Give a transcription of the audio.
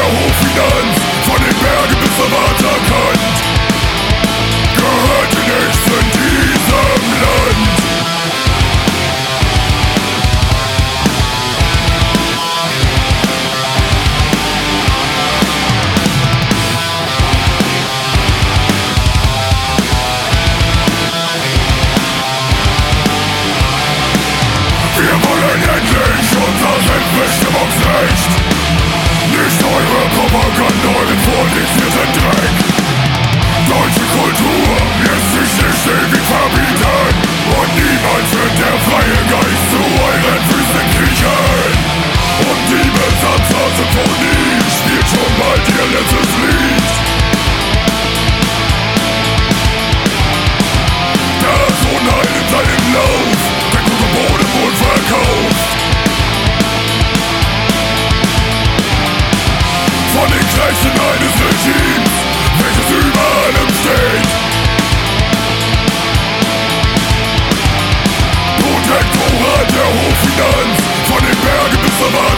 Hochfinanz, von den Bergen bis zur Waterkant, gehört dir nichts in diesem Land. Wir wollen endlich unser Selbstbestimmungsrecht. Nicht eure Propaganda, euren vordezierten Dreck. Deutsche Kultur lässt sich nicht ewig verbieten. Und niemals wird der freie Geist zu euren Füßen kriechen. Und die Besatzer-Symphonie spielt schon bald ihr letztes Lied. Das Unheil in seinem Lauf, der gute Boden wurde verkauft. Von den Gleichen eines Regimes, welches über allem steht. Protektorat der Hochfinanz, von den Bergen bis zur Wand.